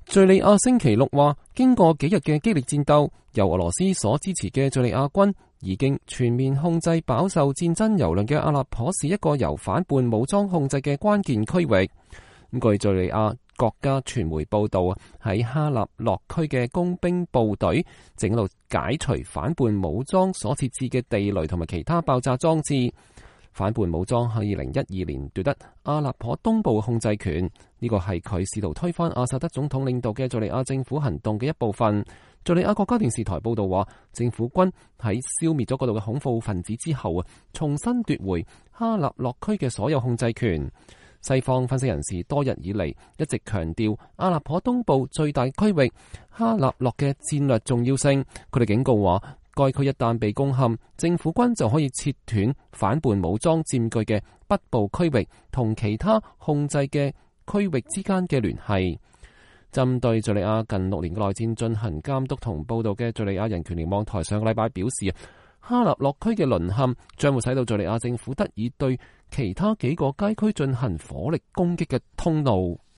敘利亞星期六話，經過幾日嘅激烈戰鬥，由俄羅斯所支持嘅敘利亞軍已經全面控制飽受戰爭蹂躪嘅阿勒頗市一個由反叛武裝控制嘅關鍵區域。據敘利亞國家傳媒報道，喺哈納洛區嘅工兵部隊正喺度解除反叛武裝所設置嘅地雷同埋其他爆炸裝置。反叛武裝喺2012年奪得阿勒頗東部控制權，呢個係佢試圖推翻阿薩德總統領導嘅敘利亞政府行動嘅一部分。敘利亞國家電視台報道話，政府軍喺消滅咗嗰度嘅恐怖分子之後重新奪回哈納洛區嘅所有控制權。西方分析人士多日以嚟一直強調阿勒頗東部最大區域哈納洛嘅戰略重要性，佢哋警告話，該區一旦被攻陷，政府軍就可以切斷反叛武裝佔據嘅北部區域同其他控制嘅區域之間嘅聯繫。針對敘利亞近6年嘅內戰進行監督同報導嘅敘利亞人權聯網台上個禮拜表示，哈納洛區嘅淪陷將會使到敘利亞政府得以對其他幾個街區進行火力攻擊嘅通路。